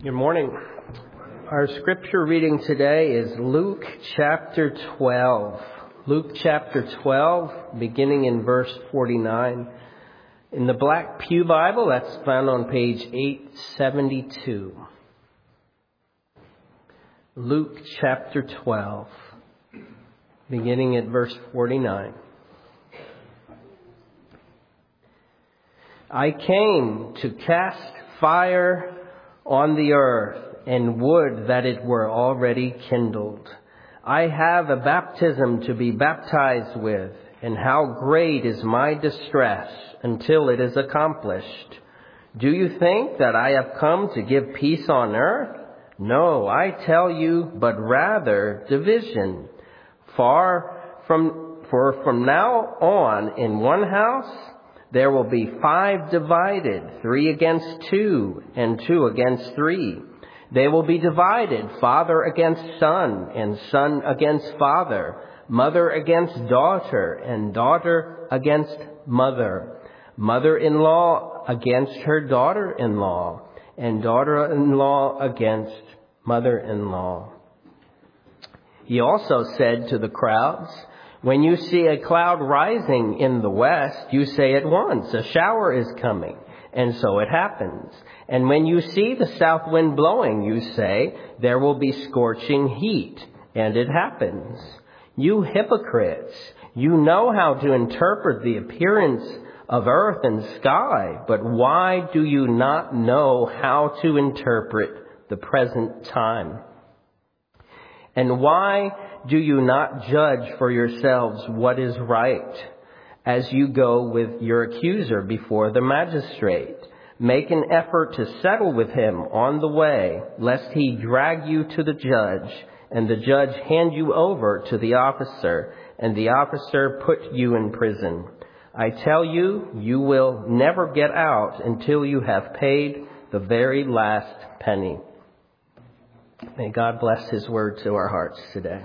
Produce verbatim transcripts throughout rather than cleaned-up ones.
Good morning. Our scripture reading today is Luke chapter twelve. Luke chapter twelve, beginning in verse forty-nine. In the Black Pew Bible, that's found on page eight seventy-two. Luke chapter twelve, beginning at verse forty-nine. I came to cast fire on the earth, and would that it were already kindled. I have a baptism to be baptized with, and how great is my distress until it is accomplished. Do you think that I have come to give peace on earth? No, I tell you, but rather division. Far from, for from now on in one house there will be five divided, three against two, and two against three. They will be divided, father against son, and son against father, mother against daughter, and daughter against mother, mother-in-law against her daughter-in-law, and daughter-in-law against mother-in-law. He also said to the crowds, when you see a cloud rising in the west, you say at once, a shower is coming. And so it happens. And when you see the south wind blowing, you say, there will be scorching heat. And it happens. You hypocrites, you know how to interpret the appearance of earth and sky, but why do you not know how to interpret the present time? And why do you not judge for yourselves what is right as you go with your accuser before the magistrate? Make an effort to settle with him on the way, lest he drag you to the judge, and the judge hand you over to the officer, and the officer put you in prison. I tell you, you will never get out until you have paid the very last penny. May God bless His word to our hearts today.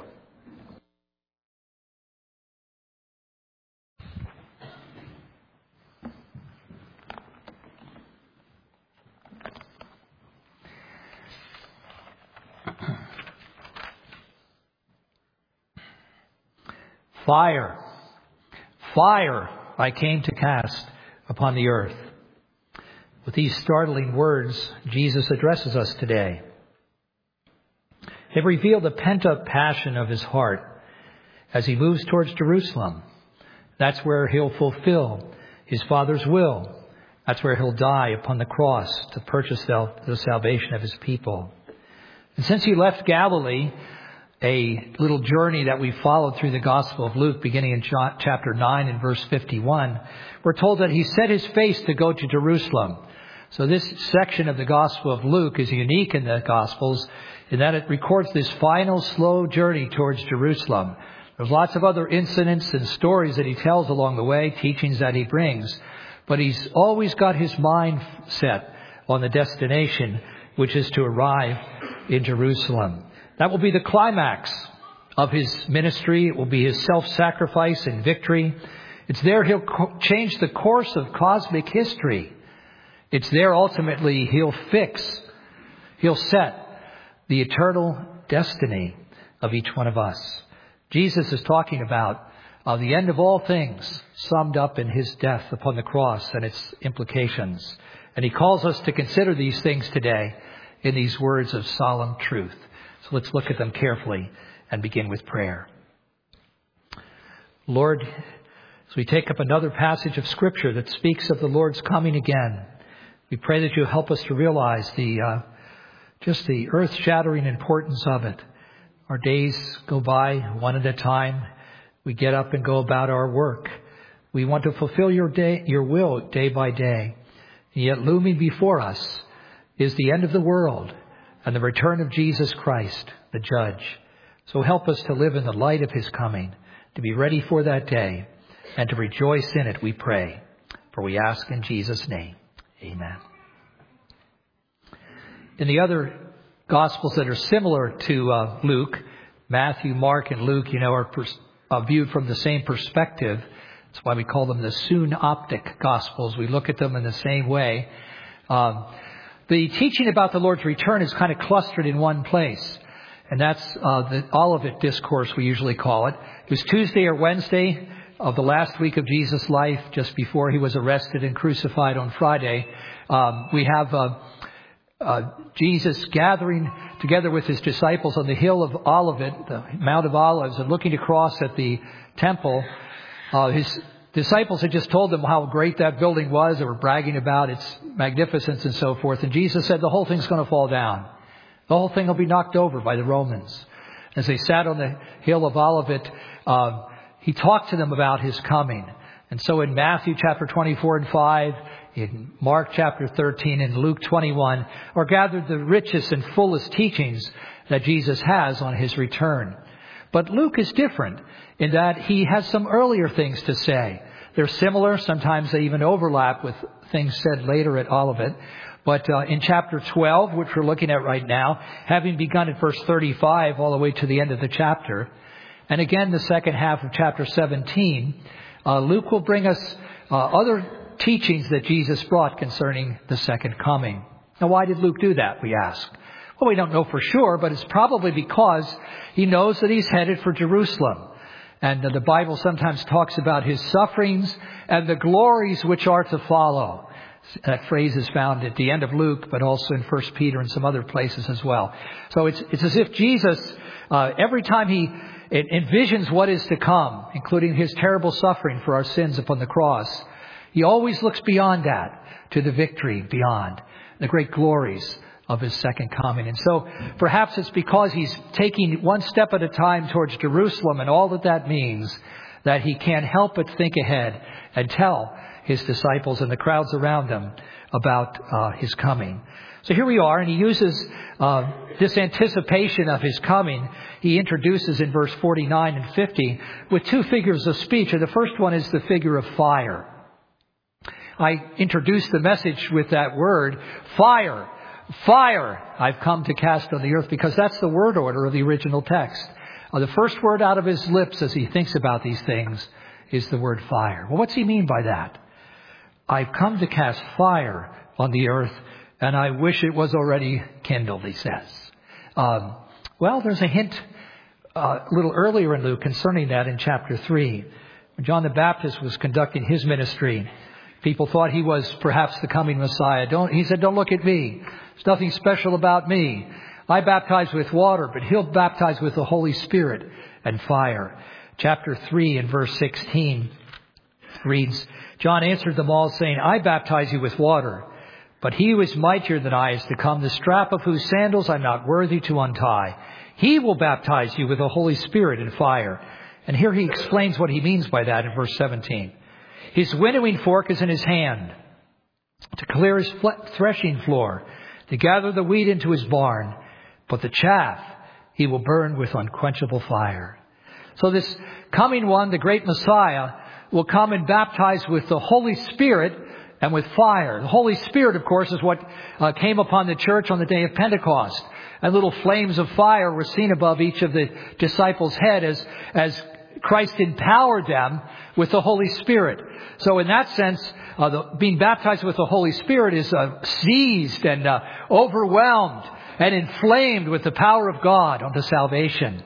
Fire, fire I came to cast upon the earth. With these startling words, Jesus addresses us today. They reveal the pent-up passion of His heart as He moves towards Jerusalem. That's where He'll fulfill His Father's will. That's where He'll die upon the cross to purchase the salvation of His people. And since He left Galilee, a little journey that we followed through the Gospel of Luke, beginning in chapter nine and verse fifty-one, we're told that He set His face to go to Jerusalem. So this section of the Gospel of Luke is unique in the Gospels in that it records this final slow journey towards Jerusalem. There's lots of other incidents and stories that he tells along the way, teachings that he brings, but he's always got his mind set on the destination, which is to arrive in Jerusalem. That will be the climax of his ministry. It will be his self-sacrifice and victory. It's there he'll co- change the course of cosmic history. It's there ultimately he'll fix, he'll set the eternal destiny of each one of us. Jesus is talking about uh, the end of all things summed up in His death upon the cross and its implications. And He calls us to consider these things today in these words of solemn truth. So let's look at them carefully and begin with prayer. Lord, as we take up another passage of Scripture that speaks of the Lord's coming again, we pray that you'll help us to realize the uh, just the earth-shattering importance of it. Our days go by one at a time. We get up and go about our work. We want to fulfill your day, your will day by day. And yet looming before us is the end of the world and the return of Jesus Christ, the Judge. So help us to live in the light of His coming, to be ready for that day, and to rejoice in it, we pray. For we ask in Jesus' name. Amen. In the other Gospels that are similar to uh, Luke, Matthew, Mark, and Luke, you know, are pers- uh, viewed from the same perspective. That's why we call them the synoptic Gospels. We look at them in the same way. Um, the teaching about the Lord's return is kind of clustered in one place. And that's uh, the Olivet Discourse, we usually call it. It was Tuesday or Wednesday of the last week of Jesus' life, just before he was arrested and crucified on Friday. Um, we have uh, uh, Jesus gathering together with his disciples on the hill of Olivet, the Mount of Olives, and looking across at the temple. Uh, his disciples had just told them how great that building was. They were bragging about its magnificence and so forth. And Jesus said the whole thing's going to fall down. The whole thing will be knocked over by the Romans. As they sat on the hill of Olivet, um, he talked to them about his coming. And so in Matthew chapter twenty-four and five, in Mark chapter thirteen, and Luke twenty-one, are gathered the richest and fullest teachings that Jesus has on his return. But Luke is different in that he has some earlier things to say. They're similar. Sometimes they even overlap with things said later at Olivet. But uh, in chapter twelve, which we're looking at right now, having begun at verse thirty-five all the way to the end of the chapter, and again the second half of chapter seventeen, uh, Luke will bring us uh, other teachings that Jesus brought concerning the second coming. Now, why did Luke do that, we ask? Well, we don't know for sure, but it's probably because he knows that he's headed for Jerusalem. And uh, the Bible sometimes talks about his sufferings and the glories which are to follow. That phrase is found at the end of Luke, but also in First Peter and some other places as well. So it's, it's as if Jesus, uh, every time he envisions what is to come, including his terrible suffering for our sins upon the cross, he always looks beyond that to the victory beyond, the great glories of his second coming. And so perhaps it's because he's taking one step at a time towards Jerusalem and all that that means, that he can't help but think ahead and tell his disciples and the crowds around them about uh, his coming. So here we are, and he uses uh, this anticipation of his coming. He introduces in verse forty-nine and fifty with two figures of speech. And the first one is the figure of fire. I introduced the message with that word, fire. Fire I've come to cast on the earth, because that's the word order of the original text. Uh, the first word out of his lips as he thinks about these things is the word fire. Well, what's he mean by that? I've come to cast fire on the earth, and I wish it was already kindled, he says. Um, well, there's a hint uh, a little earlier in Luke concerning that in chapter three. When John the Baptist was conducting his ministry, people thought he was perhaps the coming Messiah. Don't, he said, don't look at me. There's nothing special about me. I baptize with water, but he'll baptize with the Holy Spirit and fire. Chapter three and verse sixteen reads, John answered them all, saying, I baptize you with water, but he who is mightier than I is to come, the strap of whose sandals I'm not worthy to untie. He will baptize you with the Holy Spirit and fire. And here he explains what he means by that in verse seventeen. His winnowing fork is in his hand to clear his threshing floor, to gather the wheat into his barn, but the chaff he will burn with unquenchable fire. So this coming one, the great Messiah, will come and baptize with the Holy Spirit and with fire. The Holy Spirit, of course, is what uh, came upon the church on the day of Pentecost. And little flames of fire were seen above each of the disciples' head as, as Christ empowered them with the Holy Spirit. So in that sense, uh, the, being baptized with the Holy Spirit is uh, seized and uh, overwhelmed and inflamed with the power of God unto salvation.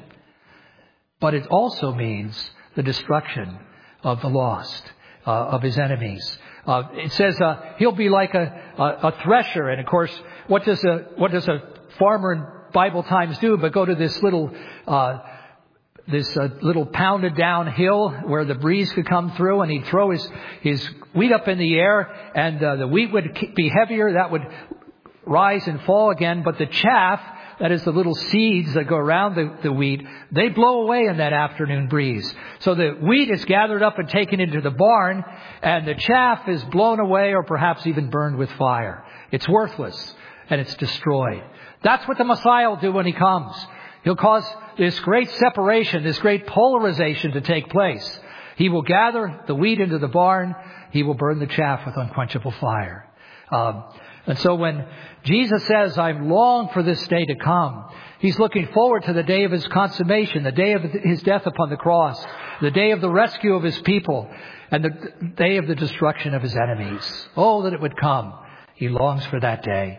But it also means the destruction of the lost, uh, of his enemies. Uh, it says uh, he'll be like a, a, a thresher. And of course, what does a what does a farmer in Bible times do but go to this little uh, this uh, little pounded down hill where the breeze could come through, and he'd throw his his wheat up in the air, and uh, the wheat would be heavier. That would rise and fall again, but the chaff, that is the little seeds that go around the, the wheat, they blow away in that afternoon breeze. So the wheat is gathered up and taken into the barn, and the chaff is blown away or perhaps even burned with fire. It's worthless and it's destroyed. That's what the Messiah will do when he comes. He'll cause this great separation, this great polarization to take place. He will gather the wheat into the barn. He will burn the chaff with unquenchable fire. Um, and so when Jesus says, I long for this day to come, he's looking forward to the day of his consummation, the day of his death upon the cross, the day of the rescue of his people, and the day of the destruction of his enemies. Oh, that it would come. He longs for that day.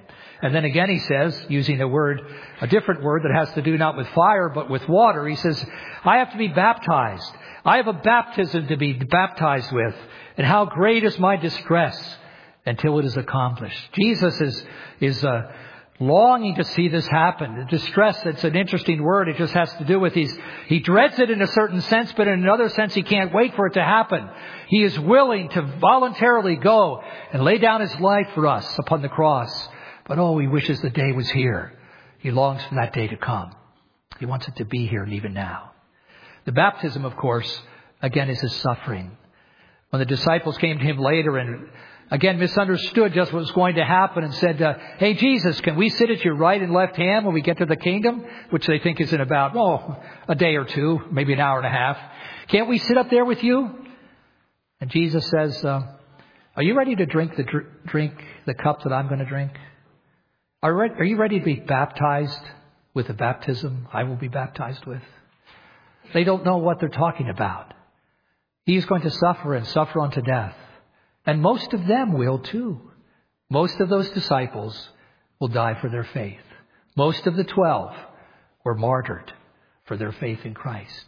And then again he says, using a word, a different word that has to do not with fire but with water, he says, I have to be baptized. I have a baptism to be baptized with. And how great is my distress until it is accomplished. Jesus is, is uh, longing to see this happen. The distress, it's an interesting word. It just has to do with he's, he dreads it in a certain sense, but in another sense he can't wait for it to happen. He is willing to voluntarily go and lay down his life for us upon the cross. But oh, he wishes the day was here. He longs for that day to come. He wants it to be here and even now. The baptism, of course, again, is his suffering. When the disciples came to him later and again misunderstood just what was going to happen and said, uh, hey, Jesus, can we sit at your right and left hand when we get to the kingdom? Which they think is in about, well, a day or two, maybe an hour and a half. Can't we sit up there with you? And Jesus says, uh, are you ready to drink the dr- drink the cup that I'm going to drink? Are, re- are you ready to be baptized with the baptism I will be baptized with? They don't know what they're talking about. He's going to suffer and suffer unto death. And most of them will too. Most of those disciples will die for their faith. Most of the twelve were martyred for their faith in Christ.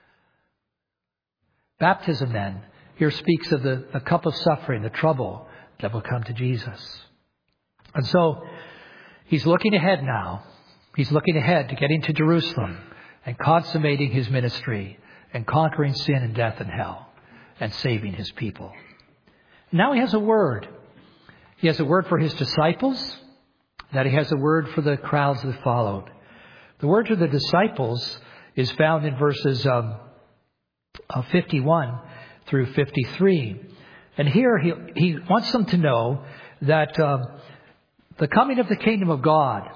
Baptism then here speaks of the, the cup of suffering, the trouble that will come to Jesus. And so he's looking ahead now. He's looking ahead to getting to Jerusalem and consummating his ministry and conquering sin and death and hell and saving his people. Now he has a word. He has a word for his disciples, that he has a word for the crowds that followed. The word to the disciples is found in verses um, fifty-one through fifty-three. And here he, he wants them to know that um, the coming of the kingdom of God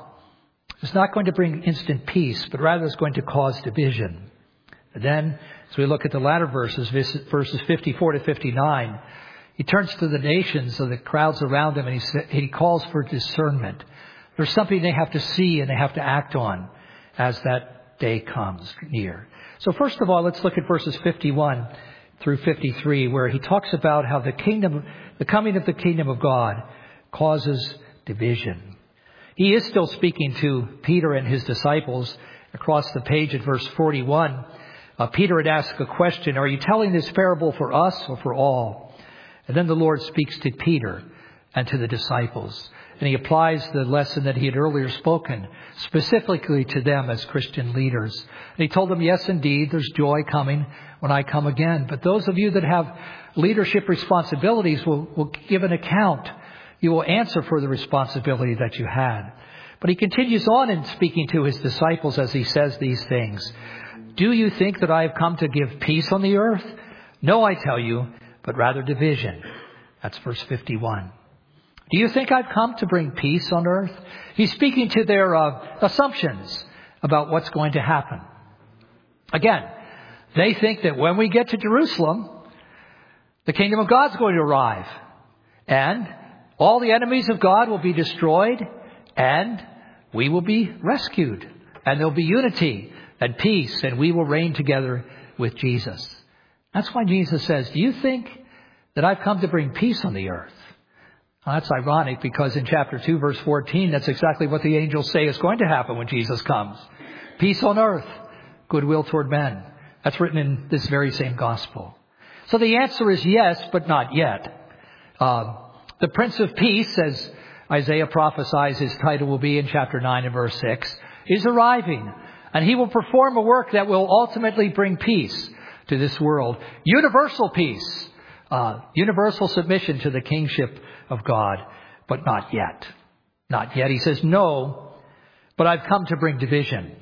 is not going to bring instant peace, but rather is going to cause division. And then, as we look at the latter verses, verses fifty-four to fifty-nine, he turns to the nations of the crowds around him and he, he calls for discernment. There's something they have to see and they have to act on as that day comes near. So first of all, let's look at verses fifty-one through fifty-three, where he talks about how the kingdom, the coming of the kingdom of God causes division. He is still speaking to Peter and his disciples. Across the page at verse forty-one, uh, Peter had asked a question, are you telling this parable for us or for all? And then the Lord speaks to Peter and to the disciples. And he applies the lesson that he had earlier spoken specifically to them as Christian leaders. And he told them, yes, indeed, there's joy coming when I come again. But those of you that have leadership responsibilities will, will give an account. You will answer for the responsibility that you had. But he continues on in speaking to his disciples as he says these things. Do you think that I have come to give peace on the earth? No, I tell you, but rather division. That's verse fifty-one. Do you think I've come to bring peace on earth? He's speaking to their uh, assumptions about what's going to happen. Again, they think that when we get to Jerusalem, the kingdom of God's going to arrive. And all the enemies of God will be destroyed. And we will be rescued. And there'll be unity and peace. And we will reign together with Jesus. That's why Jesus says, do you think that I've come to bring peace on the earth? Well, that's ironic because in chapter two, verse fourteen, that's exactly what the angels say is going to happen when Jesus comes. Peace on earth, goodwill toward men. That's written in this very same gospel. So the answer is yes, but not yet. Um, the Prince of Peace, as Isaiah prophesies his title will be in chapter nine and verse six, is arriving. And he will perform a work that will ultimately bring peace to this world. Universal peace. Uh, universal submission to the kingship of God. But not yet. Not yet. He says, no, but I've come to bring division.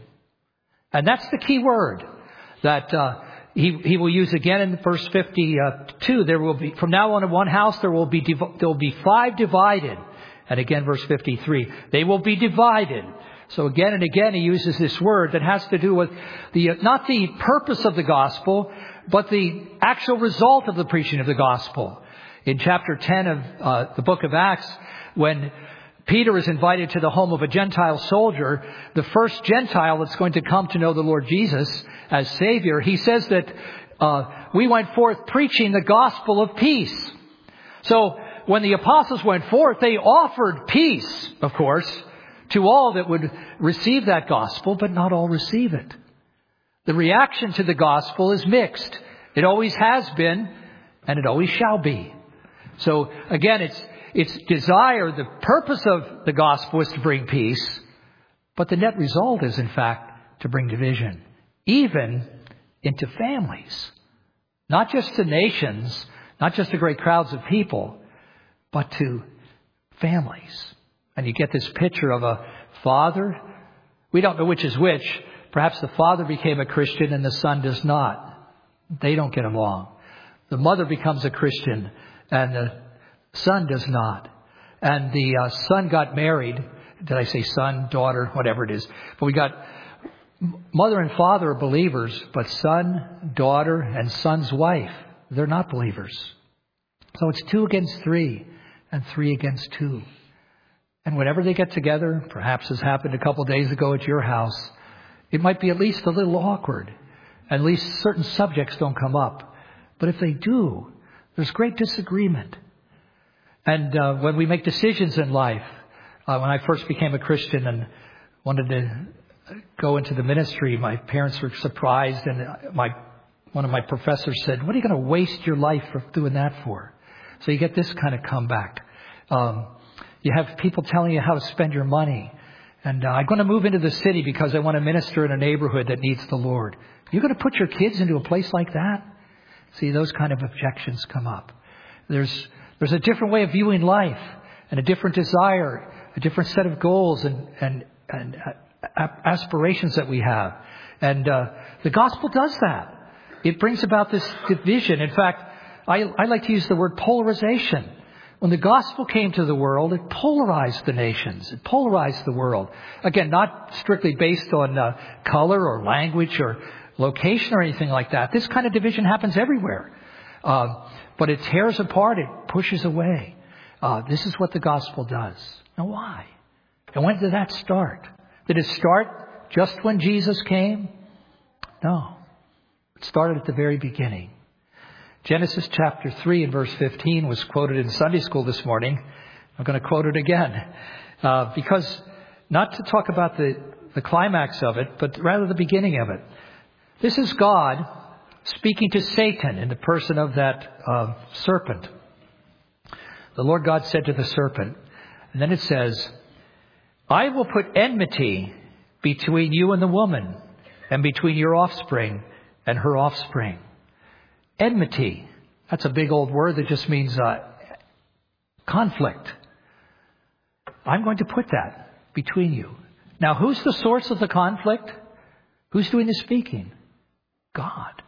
And that's the key word that uh, he, he will use again in verse fifty-two. There will be, from now on in one house, there will be, div- there will be five divided. And again, verse fifty-three, they will be divided. So again and again, he uses this word that has to do with the, not the purpose of the gospel, but the actual result of the preaching of the gospel. In chapter ten of uh, the book of Acts, when Peter is invited to the home of a Gentile soldier, the first Gentile that's going to come to know the Lord Jesus as Savior, he says that uh, we went forth preaching the gospel of peace. So when the apostles went forth, they offered peace, of course, to all that would receive that gospel, but not all receive it. The reaction to the gospel is mixed. It always has been, and it always shall be. So again, it's it's desire, the purpose of the gospel is to bring peace, but the net result is, in fact, to bring division, even into families. Not just to nations, not just to great crowds of people, but to families. And you get this picture of a father. We don't know which is which. Perhaps the father became a Christian and the son does not. They don't get along. The mother becomes a Christian and the son does not. And the uh, son got married. Did I say son, daughter, whatever it is? But we got mother and father are believers, but son, daughter, and son's wife, they're not believers. So it's two against three and three against two. And whenever they get together, perhaps as happened a couple days ago at your house, it might be at least a little awkward. At least certain subjects don't come up. But if they do, there's great disagreement. And uh, when we make decisions in life, uh, when I first became a Christian and wanted to go into the ministry, my parents were surprised, and my one of my professors said, "What are you going to waste your life for doing that for?" So you get this kind of comeback. Um, you have people telling you how to spend your money. And uh, I'm going to move into the city because I want to minister in a neighborhood that needs the Lord. You're going to put your kids into a place like that? See, those kind of objections come up. There's there's a different way of viewing life and a different desire, a different set of goals and and, and uh, aspirations that we have. And uh, the gospel does that. It brings about this division. In fact, I, I like to use the word polarization. When the gospel came to the world, it polarized the nations. It polarized the world. Again, not strictly based on uh, color or language or location or anything like that. This kind of division happens everywhere. Uh, but it tears apart. It pushes away. Uh, this is what the gospel does. Now, why? And when did that start? Did it start just when Jesus came? No. It started at the very beginning. Genesis chapter three and verse fifteen was quoted in Sunday school this morning. I'm going to quote it again. Uh, because not to talk about the, the climax of it, but rather the beginning of it. This is God speaking to Satan in the person of that uh, serpent. The Lord God said to the serpent, and then it says, "I will put enmity between you and the woman, and between your offspring and her offspring." Enmity. That's a big old word that just means uh, conflict. I'm going to put that between you. Now, who's the source of the conflict? Who's doing the speaking? God.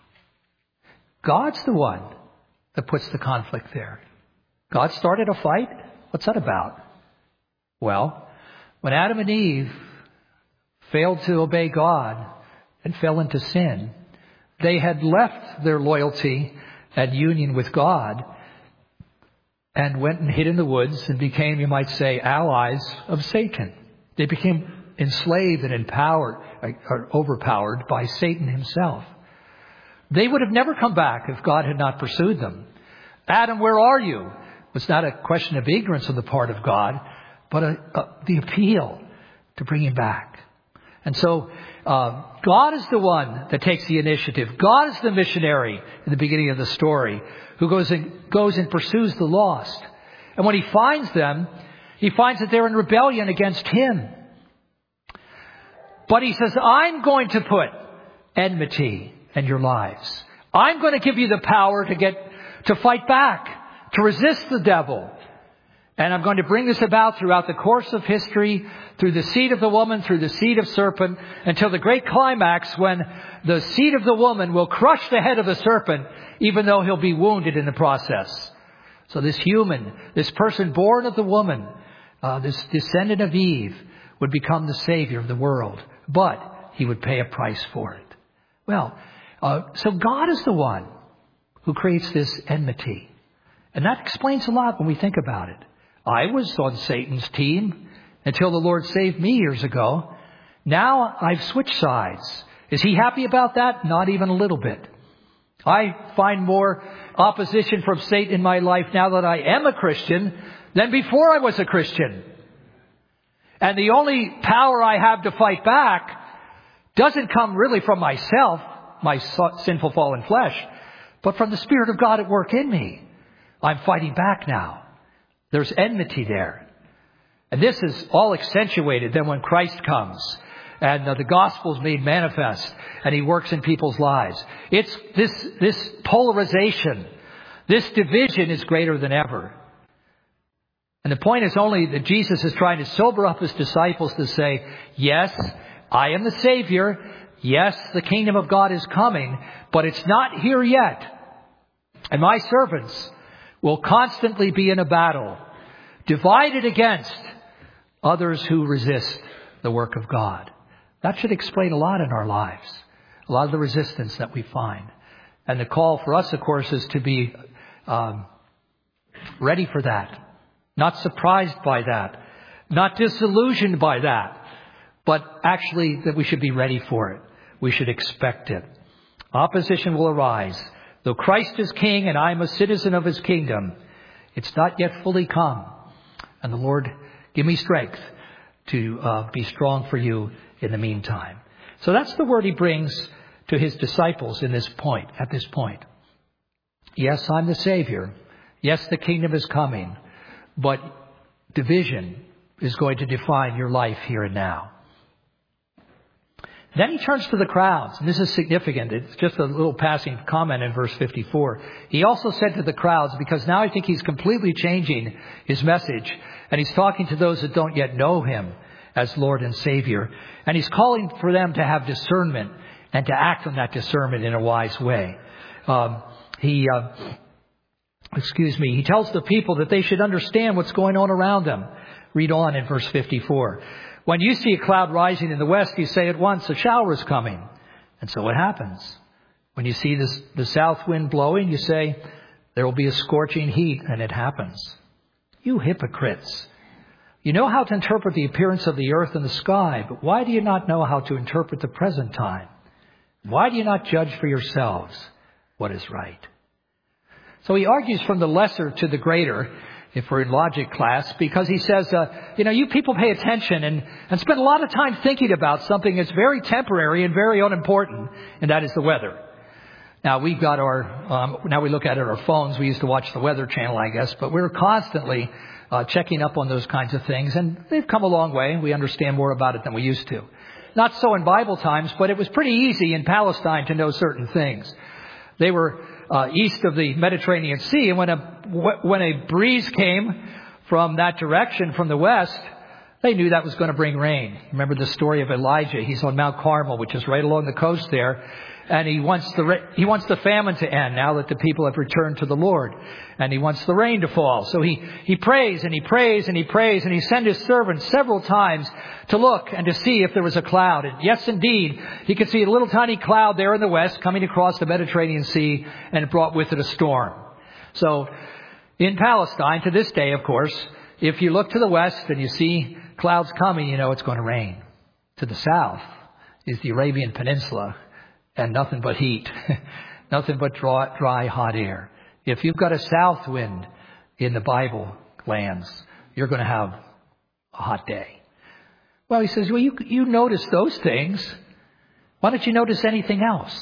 God's the one that puts the conflict there. God started a fight? What's that about? Well, when Adam and Eve failed to obey God and fell into sin, they had left their loyalty and union with God and went and hid in the woods and became, you might say, allies of Satan. They became enslaved and empowered, or overpowered by Satan himself. They would have never come back if God had not pursued them. Adam, where are you? It was not a question of ignorance on the part of God, but a, a, the appeal to bring him back. And so uh, God is the one that takes the initiative. God is the missionary in the beginning of the story who goes and goes and pursues the lost. And when he finds them, he finds that they're in rebellion against him. But he says, "I'm going to put enmity in your lives. I'm going to give you the power to get to fight back, to resist the devil. And I'm going to bring this about throughout the course of history, through the seed of the woman, through the seed of serpent, until the great climax when the seed of the woman will crush the head of the serpent, even though he'll be wounded in the process." So this human, this person born of the woman, uh, this descendant of Eve, would become the Savior of the world. But he would pay a price for it. Well, uh, so God is the one who creates this enmity. And that explains a lot when we think about it. I was on Satan's team until the Lord saved me years ago. Now I've switched sides. Is he happy about that? Not even a little bit. I find more opposition from Satan in my life now that I am a Christian than before I was a Christian. And the only power I have to fight back doesn't come really from myself, my sinful fallen flesh, but from the Spirit of God at work in me. I'm fighting back now. There's enmity there. And this is all accentuated then when Christ comes and uh, the gospel is made manifest and he works in people's lives. It's this, this polarization, this division is greater than ever. And the point is only that Jesus is trying to sober up his disciples to say, yes, I am the Savior. Yes, the kingdom of God is coming, but it's not here yet. And my servants will constantly be in a battle, divided against others who resist the work of God. That should explain a lot in our lives, a lot of the resistance that we find. And the call for us, of course, is to be um, ready for that, not surprised by that, not disillusioned by that, but actually that we should be ready for it. We should expect it. Opposition will arise. Though Christ is king and I am a citizen of his kingdom, it's not yet fully come. And the Lord, give me strength to uh, be strong for you in the meantime. So that's the word he brings to his disciples in this point, at this point. Yes, I'm the Savior. Yes, the kingdom is coming. But division is going to define your life here and now. Then he turns to the crowds, and this is significant. It's just a little passing comment in verse fifty-four. He also said to the crowds, because now I think he's completely changing his message, and he's talking to those that don't yet know him as Lord and Savior. And he's calling for them to have discernment and to act on that discernment in a wise way. Um, he, uh, excuse me, he tells the people that they should understand what's going on around them. Read on in verse fifty-four. When you see a cloud rising in the west, you say at once, a shower is coming. And so it happens. When you see this, the south wind blowing, you say, there will be a scorching heat, and it happens. You hypocrites! You know how to interpret the appearance of the earth and the sky, but why do you not know how to interpret the present time? Why do you not judge for yourselves what is right? So he argues from the lesser to the greater, if we're in logic class, because he says, uh, you know, you people pay attention and, and spend a lot of time thinking about something that's very temporary and very unimportant, and that is the weather. Now, we've got our, um, now we look at it on our phones. We used to watch the Weather Channel, I guess, but we're constantly uh, checking up on those kinds of things, and they've come a long way. We understand more about it than we used to. Not so in Bible times, but it was pretty easy in Palestine to know certain things. They were uh, east of the Mediterranean Sea, and when a when a breeze came from that direction, from the west, they knew that was going to bring rain. Remember the story of Elijah? He's on Mount Carmel, which is right along the coast there, and he wants the he wants the famine to end now that the people have returned to the Lord, and he wants the rain to fall. So he he prays and he prays and he prays, and he sent his servants several times to look and to see if there was a cloud. And yes, indeed, he could see a little tiny cloud there in the west coming across the Mediterranean Sea, and it brought with it a storm. So in Palestine, to this day, of course, if you look to the west and you see clouds coming, you know it's going to rain. To the south is the Arabian Peninsula, and nothing but heat, nothing but dry, dry, hot air. If you've got a south wind in the Bible lands, you're going to have a hot day. Well, he says, well, you, you notice those things. Why don't you notice anything else?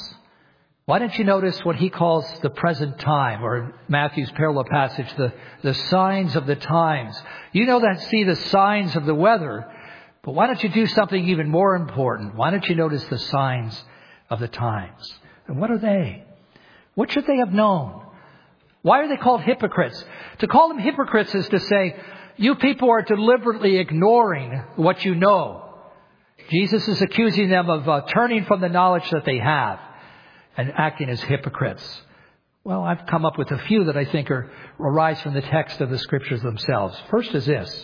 Why don't you notice what he calls the present time, or Matthew's parallel passage, the, the signs of the times? You know that, see the signs of the weather, but why don't you do something even more important? Why don't you notice the signs of the times? And what are they? What should they have known? Why are they called hypocrites? To call them hypocrites is to say, you people are deliberately ignoring what you know. Jesus is accusing them of uh, turning from the knowledge that they have and acting as hypocrites. Well, I've come up with a few that I think are arise from the text of the scriptures themselves. First is this: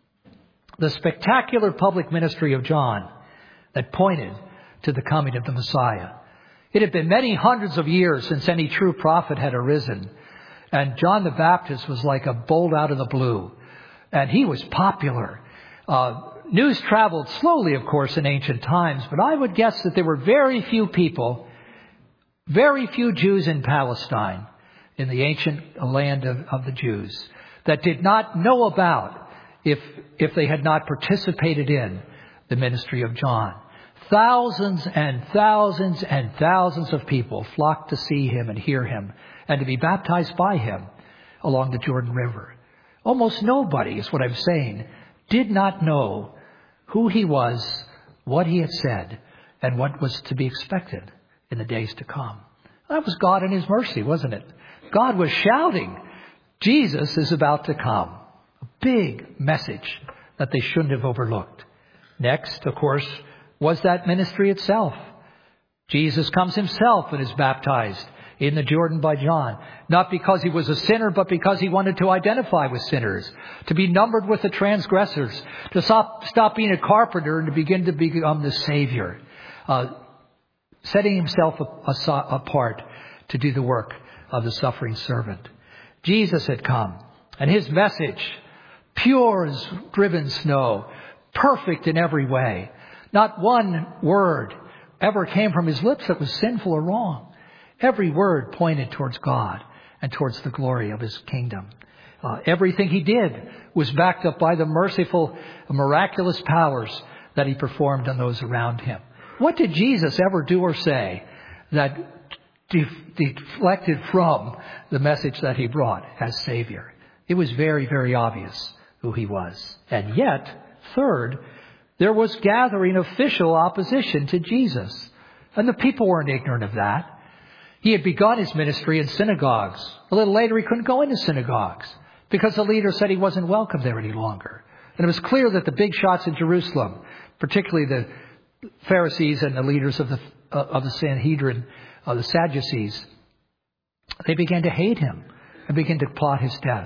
the spectacular public ministry of John that pointed to the coming of the Messiah. It had been many hundreds of years since any true prophet had arisen. And John the Baptist was like a bolt out of the blue. And he was popular. Uh, news traveled slowly, of course, in ancient times. But I would guess that there were very few people, very few Jews in Palestine, in the ancient land of, of the Jews, that did not know about if, if they had not participated in the ministry of John. Thousands and thousands and thousands of people flocked to see him and hear him and to be baptized by him along the Jordan River. Almost nobody, is what I'm saying, did not know who he was, what he had said, and what was to be expected in the days to come. That was God in his mercy, wasn't it? God was shouting, Jesus is about to come. A big message that they shouldn't have overlooked. Next, of course, was that ministry itself. Jesus comes himself and is baptized in the Jordan by John. Not because he was a sinner, but because he wanted to identify with sinners, to be numbered with the transgressors, to stop, stop being a carpenter and to begin to become the Savior, uh, setting himself apart to do the work of the suffering servant. Jesus had come, and his message, pure as driven snow, perfect in every way. Not one word ever came from his lips that was sinful or wrong. Every word pointed towards God and towards the glory of his kingdom. Uh, everything he did was backed up by the merciful, miraculous powers that he performed on those around him. What did Jesus ever do or say that def- deflected from the message that he brought as Savior? It was very, very obvious who he was. And yet, third, there was gathering official opposition to Jesus. And the people weren't ignorant of that. He had begun his ministry in synagogues. A little later, he couldn't go into synagogues because the leader said he wasn't welcome there any longer. And it was clear that the big shots in Jerusalem, particularly the Pharisees and the leaders of the uh, of the Sanhedrin, uh, the Sadducees, they began to hate him and began to plot his death.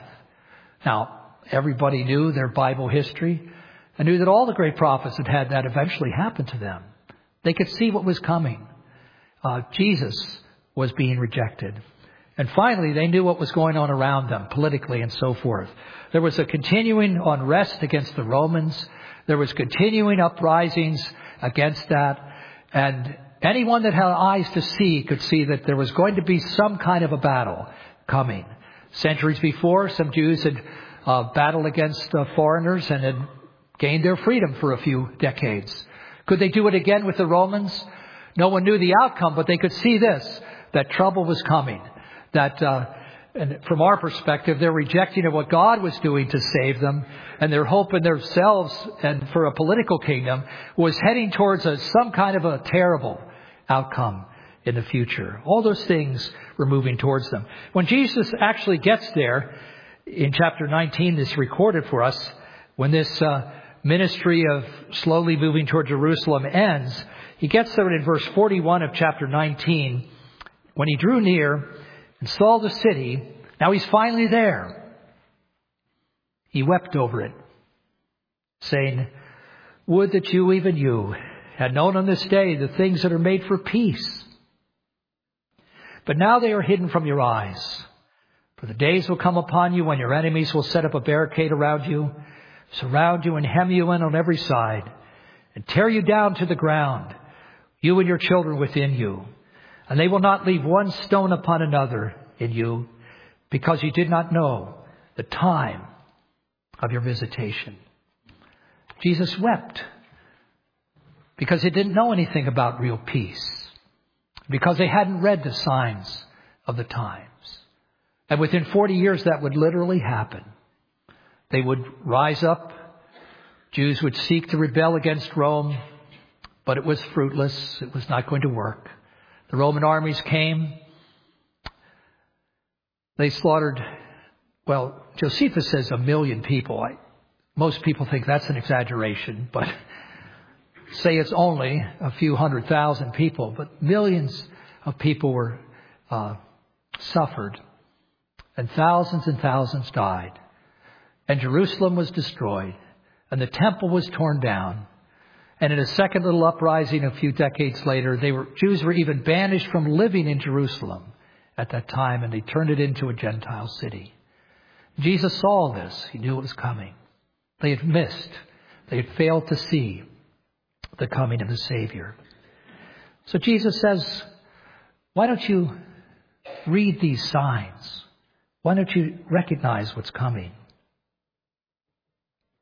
Now, everybody knew their Bible history and knew that all the great prophets had had that eventually happen to them. They could see what was coming. Uh, Jesus was being rejected. And finally, they knew what was going on around them, politically and so forth. There was a continuing unrest against the Romans. There was continuing uprisings against that. And anyone that had eyes to see could see that there was going to be some kind of a battle coming. Centuries before, some Jews had uh, battled against uh, foreigners and had gained their freedom for a few decades. Could they do it again with the Romans? No one knew the outcome, but they could see this, that trouble was coming. That, uh, and from our perspective, their rejecting of what God was doing to save them and their hope in themselves and for a political kingdom was heading towards a, some kind of a terrible outcome in the future. All those things were moving towards them. When Jesus actually gets there, in chapter nineteen, this is recorded for us, when this uh, ministry of slowly moving toward Jerusalem ends, he gets there in verse forty-one of chapter nineteen. When he drew near and saw the city, now he's finally there. He wept over it, saying, would that you, even you, had known on this day the things that are made for peace. But now they are hidden from your eyes. For the days will come upon you when your enemies will set up a barricade around you, surround you and hem you in on every side, and tear you down to the ground, you and your children within you. And they will not leave one stone upon another in you, because you did not know the time of your visitation. Jesus wept because he didn't know anything about real peace, because they hadn't read the signs of the times. And within forty years, that would literally happen. They would rise up. Jews would seek to rebel against Rome, but it was fruitless. It was not going to work. The Roman armies came. They slaughtered, well, Josephus says a million people. I, most people think that's an exaggeration, but say it's only a few hundred thousand people. But millions of people were uh, suffered, and thousands and thousands died. And Jerusalem was destroyed, and the temple was torn down. And in a second little uprising a few decades later, they were, Jews were even banished from living in Jerusalem at that time, and they turned it into a Gentile city. Jesus saw this. He knew it was coming. They had missed. They had failed to see the coming of the Savior. So Jesus says, why don't you read these signs? Why don't you recognize what's coming?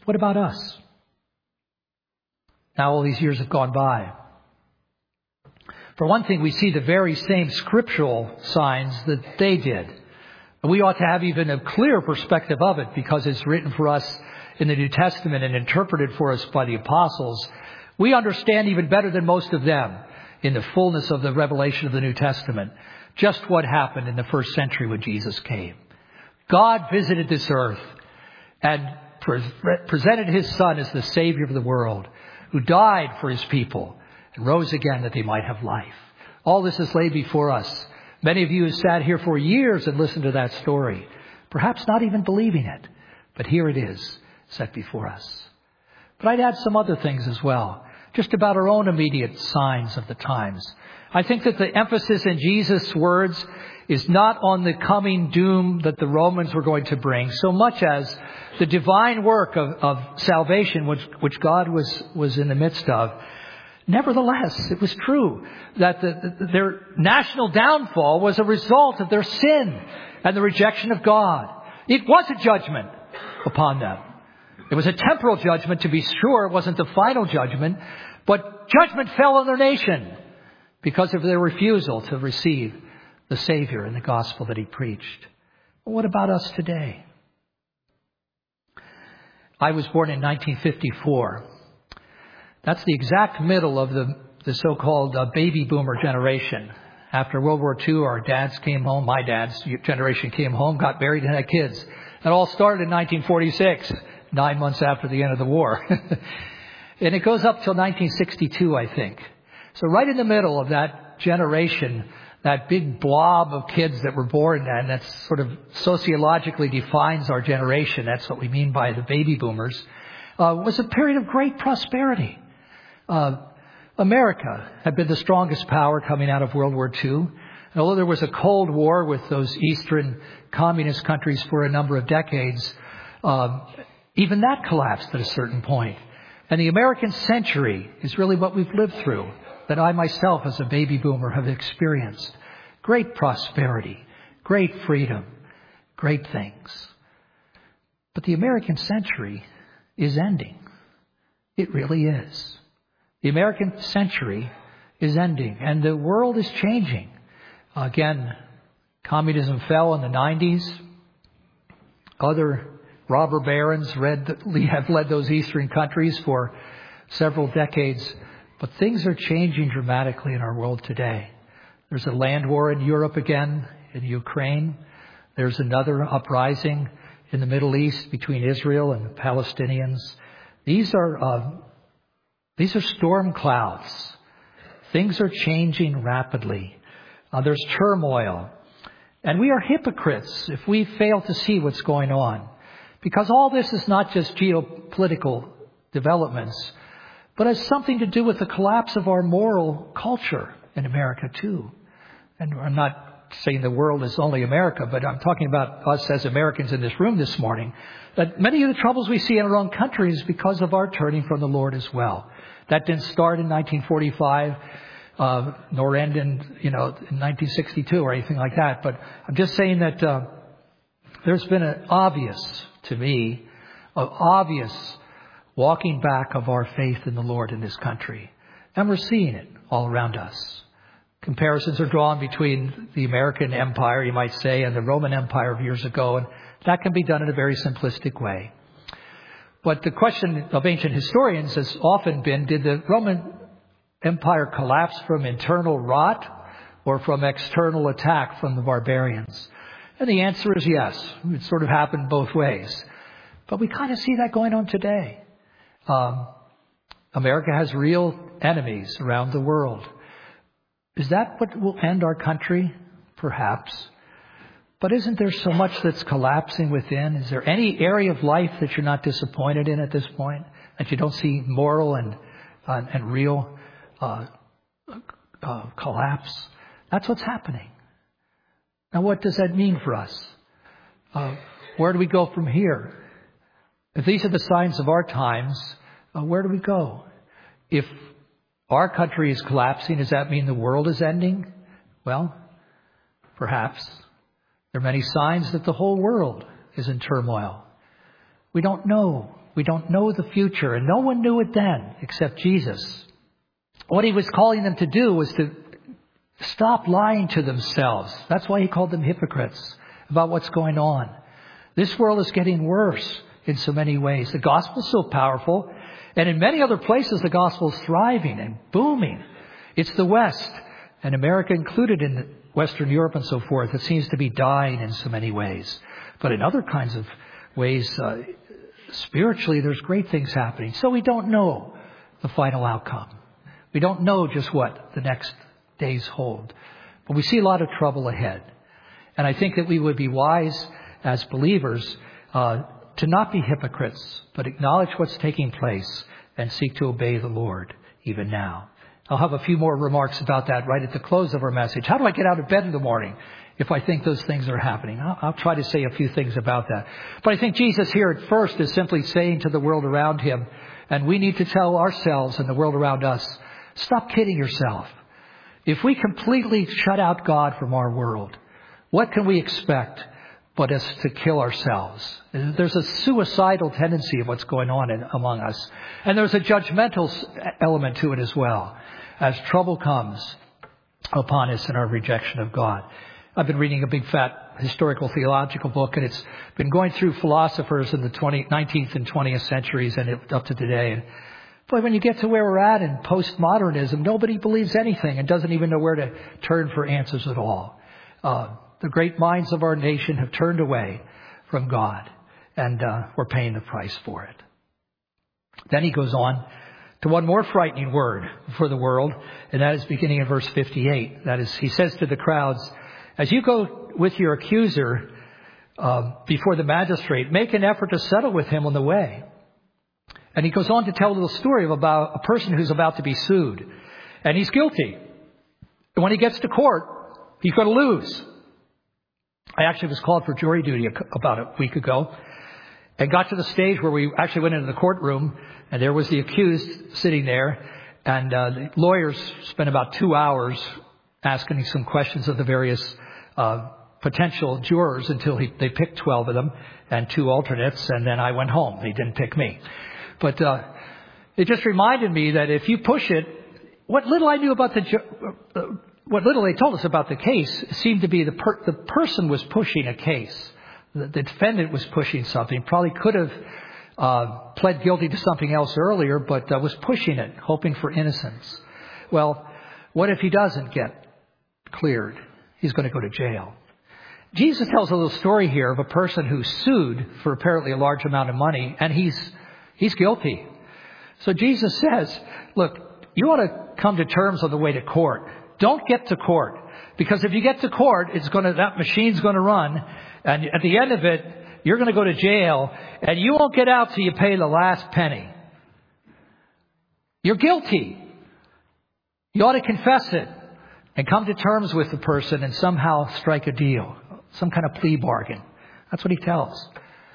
What about us? Now all these years have gone by. For one thing, we see the very same scriptural signs that they did. We ought to have even a clear perspective of it because it's written for us in the New Testament and interpreted for us by the apostles. We understand even better than most of them in the fullness of the revelation of the New Testament just what happened in the first century when Jesus came. God visited this earth and pre- presented his Son as the Savior of the world, who died for his people and rose again that they might have life. All this is laid before us. Many of you have sat here for years and listened to that story, perhaps not even believing it, but here it is set before us. But I'd add some other things as well, just about our own immediate signs of the times. I think that the emphasis in Jesus' words is not on the coming doom that the Romans were going to bring, so much as the divine work of, of salvation, which, which God was, was in the midst of. Nevertheless, it was true that the, the, their national downfall was a result of their sin and the rejection of God. It was a judgment upon them. It was a temporal judgment, to be sure. It wasn't the final judgment. But judgment fell on their nation because of their refusal to receive the Savior and the gospel that he preached. But what about us today? I was born in nineteen fifty-four. That's the exact middle of the, the so-called uh, baby boomer generation. After World War Two, our dads came home, my dad's generation came home, got married and had kids. That all started in nineteen forty-six, nine months after the end of the war. And it goes up till nineteen sixty-two, I think. So right in the middle of that generation, that big blob of kids that were born then, that sort of sociologically defines our generation, that's what we mean by the baby boomers, uh, was a period of great prosperity. Uh, America had been the strongest power coming out of World War Two. And although there was a Cold War with those Eastern communist countries for a number of decades, um, even that collapsed at a certain point. And the American century is really what we've lived through, that I myself as a baby boomer have experienced. Great prosperity, great freedom, great things. But the American century is ending. It really is. The American century is ending, and the world is changing. Again, communism fell in the nineties. Other robber barons read, have led those Eastern countries for several decades. But things are changing dramatically in our world today. There's a land war in Europe again, in Ukraine. There's another uprising in the Middle East between Israel and the Palestinians. These are uh, these are storm clouds. Things are changing rapidly. Uh, there's turmoil. And we are hypocrites if we fail to see what's going on. Because all this is not just geopolitical developments, but has something to do with the collapse of our moral culture in America too. And I'm not saying the world is only America, but I'm talking about us as Americans in this room this morning, that many of the troubles we see in our own country is because of our turning from the Lord as well. That didn't start in nineteen forty-five, uh, nor end in, you know, in nineteen sixty-two or anything like that. But I'm just saying that uh, there's been an obvious, to me, an obvious walking back of our faith in the Lord in this country. And we're seeing it all around us. Comparisons are drawn between the American Empire, you might say, and the Roman Empire of years ago. And that can be done in a very simplistic way. But the question of ancient historians has often been, did the Roman Empire collapse from internal rot or from external attack from the barbarians? And the answer is yes. It sort of happened both ways. But we kind of see that going on today. Um, America has real enemies around the world. Is that what will end our country? Perhaps. But isn't there so much that's collapsing within? Is there any area of life that you're not disappointed in at this point? That you don't see moral and uh, and real uh, uh, collapse? That's what's happening. Now, what does that mean for us? Uh, where do we go from here? If these are the signs of our times, uh, where do we go? If our country is collapsing, does that mean the world is ending? Well, perhaps. There are many signs that the whole world is in turmoil. We don't know We don't know the future, and no one knew it then except Jesus. What he was calling them to do was to stop lying to themselves. That's why he called them hypocrites about what's going on. This world is getting worse in so many ways. The gospel is so powerful, and in many other places the gospel is thriving and booming. It's the West, and America included in Western Europe and so forth, that seems to be dying in so many ways. But in other kinds of ways, uh, spiritually, there's great things happening. So we don't know the final outcome. We don't know just what the next days hold. But we see a lot of trouble ahead. And I think that we would be wise as believers uh, to not be hypocrites, but acknowledge what's taking place and seek to obey the Lord even now. I'll have a few more remarks about that right at the close of our message. How do I get out of bed in the morning if I think those things are happening? I'll, I'll try to say a few things about that. But I think Jesus here at first is simply saying to the world around him, and we need to tell ourselves and the world around us, stop kidding yourself. If we completely shut out God from our world, what can we expect but us to kill ourselves? There's a suicidal tendency of what's going on in, among us. And there's a judgmental element to it as well, as trouble comes upon us in our rejection of God. I've been reading a big fat historical theological book, and it's been going through philosophers in the twentieth, nineteenth and twentieth centuries and up to today. And boy, when you get to where we're at in postmodernism, nobody believes anything and doesn't even know where to turn for answers at all. Uh, the great minds of our nation have turned away from God, and uh, we're paying the price for it. Then he goes on to one more frightening word for the world, and that is beginning in verse fifty-eight. That is, he says to the crowds, as you go with your accuser uh, before the magistrate, make an effort to settle with him on the way. And he goes on to tell a little story of about a person who's about to be sued. And he's guilty. And when he gets to court, he's going to lose. I actually was called for jury duty about a week ago and got to the stage where we actually went into the courtroom, and there was the accused sitting there. And uh, the lawyers spent about two hours asking some questions of the various uh, potential jurors until he, they picked twelve of them and two alternates. And then I went home. They didn't pick me. But uh, it just reminded me that if you push it, what little I knew about the, uh, what little they told us about the case seemed to be the per, the person was pushing a case. The, the defendant was pushing something. Probably could have uh, pled guilty to something else earlier, but uh, was pushing it, hoping for innocence. Well, what if he doesn't get cleared? He's going to go to jail. Jesus tells a little story here of a person who's sued for apparently a large amount of money, and he's He's guilty. So Jesus says, look, you ought to come to terms on the way to court. Don't get to court. Because if you get to court, it's going to, that machine's going to run. And at the end of it, you're going to go to jail. And you won't get out till you pay the last penny. You're guilty. You ought to confess it and come to terms with the person and somehow strike a deal. Some kind of plea bargain. That's what he tells.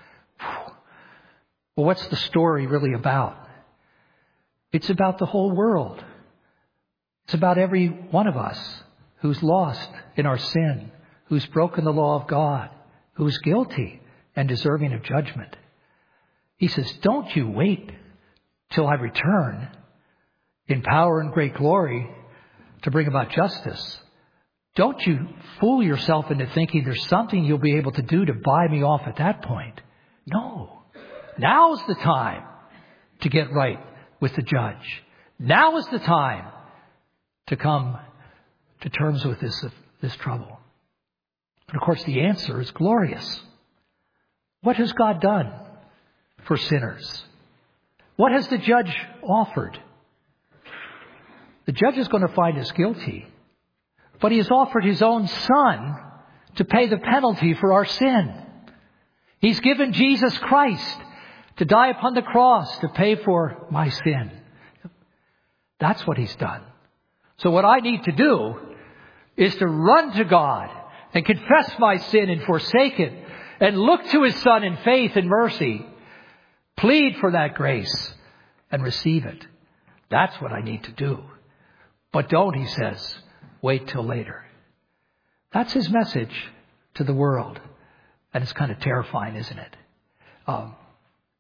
Well, what's the story really about? It's about the whole world. It's about every one of us who's lost in our sin, who's broken the law of God, who's guilty and deserving of judgment. He says, don't you wait till I return in power and great glory to bring about justice. Don't you fool yourself into thinking there's something you'll be able to do to buy me off at that point. No. Now's the time to get right with the judge. Now is the time to come to terms with this, this trouble. And of course, the answer is glorious. What has God done for sinners? What has the judge offered? The judge is going to find us guilty, but he has offered his own son to pay the penalty for our sin. He's given Jesus Christ to die upon the cross to pay for my sin. That's what he's done. So what I need to do is to run to God and confess my sin and forsake it and look to his son in faith and mercy. Plead for that grace and receive it. That's what I need to do. But don't, he says, wait till later. That's his message to the world. And it's kind of terrifying, isn't it? Um,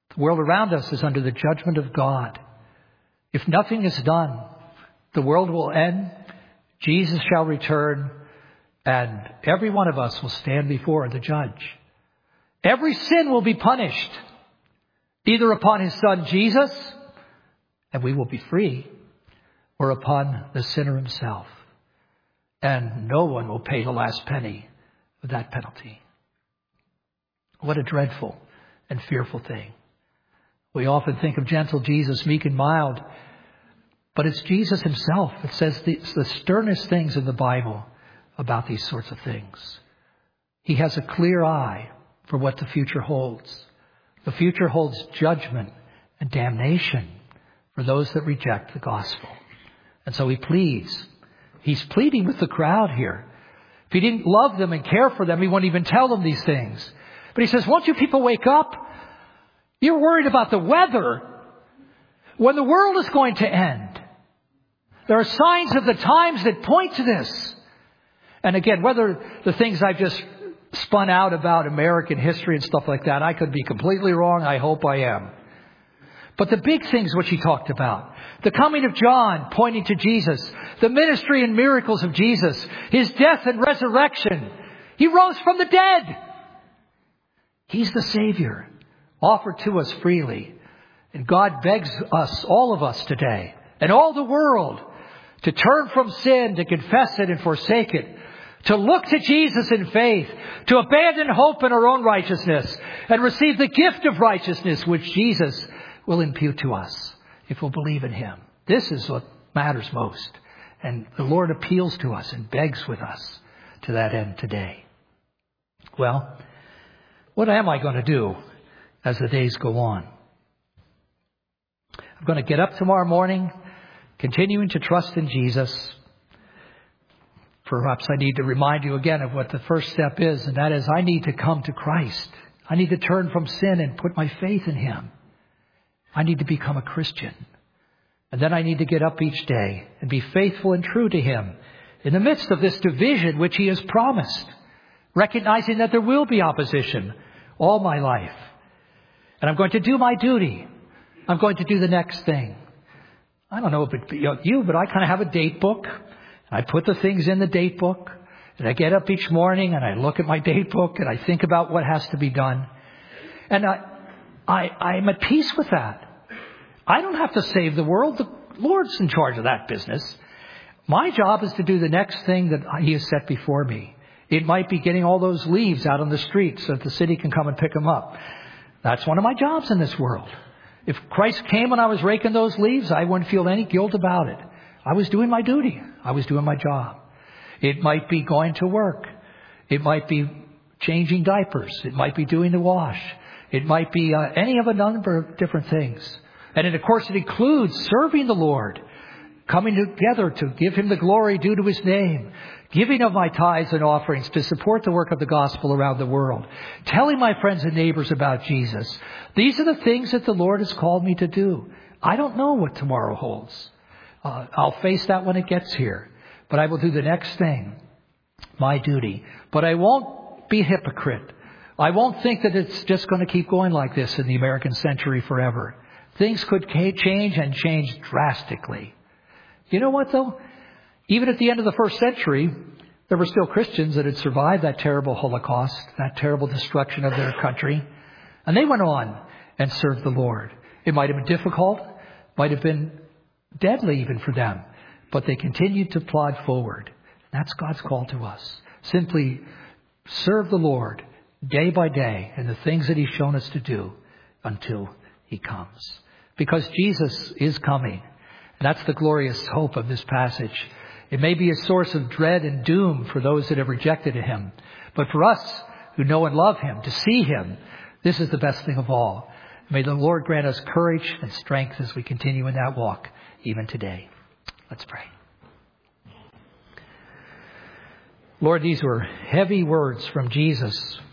The world around us is under the judgment of God. If nothing is done, the world will end, Jesus shall return, and every one of us will stand before the judge. Every sin will be punished, either upon his son Jesus, and we will be free, or upon the sinner himself. And no one will pay the last penny of that penalty. What a dreadful and fearful thing. We often think of gentle Jesus, meek and mild, but it's Jesus himself that says the, the sternest things in the Bible about these sorts of things. He has a clear eye for what the future holds. The future holds judgment and damnation for those that reject the gospel. And so he pleads. He's pleading with the crowd here. If he didn't love them and care for them, he wouldn't even tell them these things. But he says, won't you people wake up? You're worried about the weather when the world is going to end. There are signs of the times that point to this. And again, whether the things I've just spun out about American history and stuff like that, I could be completely wrong. I hope I am. But the big things which he talked about, the coming of John pointing to Jesus, the ministry and miracles of Jesus, his death and resurrection. He rose from the dead. He's the Savior, offered to us freely. And God begs us, all of us today, and all the world, to turn from sin, to confess it and forsake it, to look to Jesus in faith, to abandon hope in our own righteousness, and receive the gift of righteousness which Jesus will impute to us if we'll believe in him. This is what matters most. And the Lord appeals to us and begs with us to that end today. Well, what am I going to do as the days go on? I'm going to get up tomorrow morning, continuing to trust in Jesus. Perhaps I need to remind you again of what the first step is, and that is I need to come to Christ. I need to turn from sin and put my faith in him. I need to become a Christian. And then I need to get up each day and be faithful and true to him in the midst of this division which he has promised, recognizing that there will be opposition all my life. And I'm going to do my duty. I'm going to do the next thing. I don't know about you, but I kind of have a date book. I put the things in the date book, and I get up each morning and I look at my date book and I think about what has to be done. And I, I, I'm at peace with that. I don't have to save the world. The Lord's in charge of that business. My job is to do the next thing that he has set before me. It might be getting all those leaves out on the street so that the city can come and pick them up. That's one of my jobs in this world. If Christ came when I was raking those leaves, I wouldn't feel any guilt about it. I was doing my duty. I was doing my job. It might be going to work. It might be changing diapers. It might be doing the wash. It might be uh, any of a number of different things. And it, of course, it includes serving the Lord, coming together to give him the glory due to his name, giving of my tithes and offerings to support the work of the gospel around the world, telling my friends and neighbors about Jesus. These are the things that the Lord has called me to do. I don't know what tomorrow holds. Uh, I'll face that when it gets here. But I will do the next thing, my duty. But I won't be a hypocrite. I won't think that it's just going to keep going like this in the American century forever. Things could change and change drastically. You know what, though? Even at the end of the first century, there were still Christians that had survived that terrible Holocaust, that terrible destruction of their country. And they went on and served the Lord. It might have been difficult, might have been deadly even for them, but they continued to plod forward. That's God's call to us. Simply serve the Lord day by day in the things that he's shown us to do until he comes. Because Jesus is coming. And that's the glorious hope of this passage. It may be a source of dread and doom for those that have rejected him. But for us who know and love him, to see him, this is the best thing of all. May the Lord grant us courage and strength as we continue in that walk, even today. Let's pray. Lord, these were heavy words from Jesus